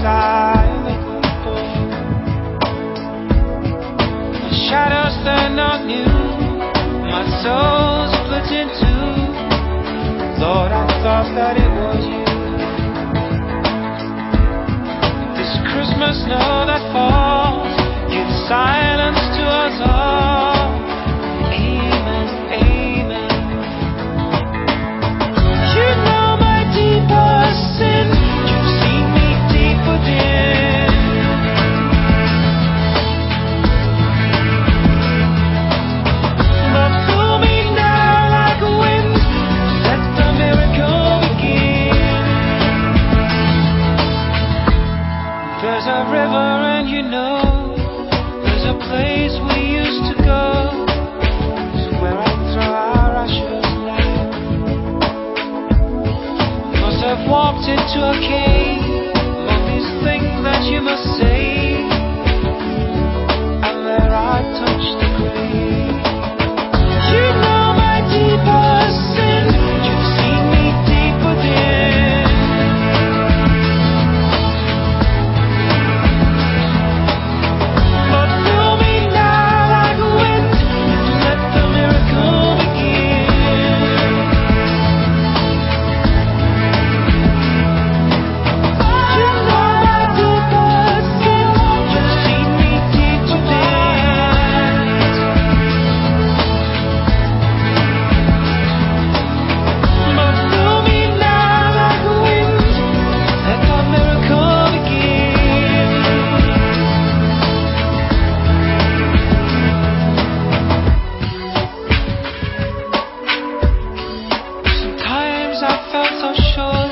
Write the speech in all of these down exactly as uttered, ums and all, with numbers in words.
inside the door. My shadows stand on you, my soul split in two. Lord, I thought that it was you. This Christmas snow that falls gives silence to us all. Amen, amen. You know my deepest sin. You've seen me deep within. But fill me now like a wind. Let the miracle begin. There's a river and you know, there's a place we used to go. It's where I throw our ashes now. Must have walked into a cave among these things that you must say, and there I touched the grave. You know my deepest sin. You've seen me deep within. But fill me now like a wind. Let the miracle begin. You know my deepest sin. You've seen me deep within. But fill me now like a wind. Let the miracle begin. Sometimes I felt so sure,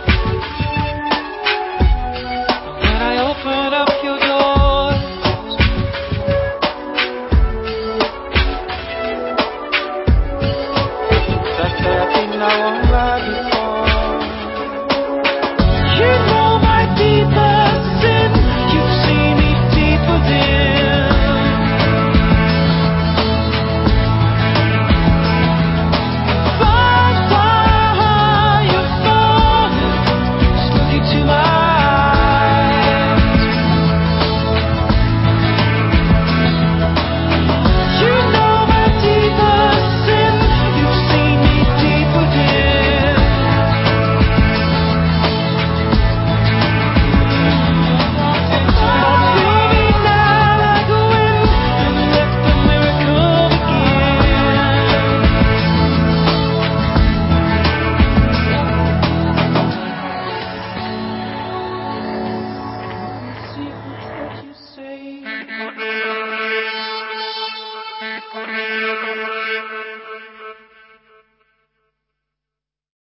when I opened up your doors. That there be no one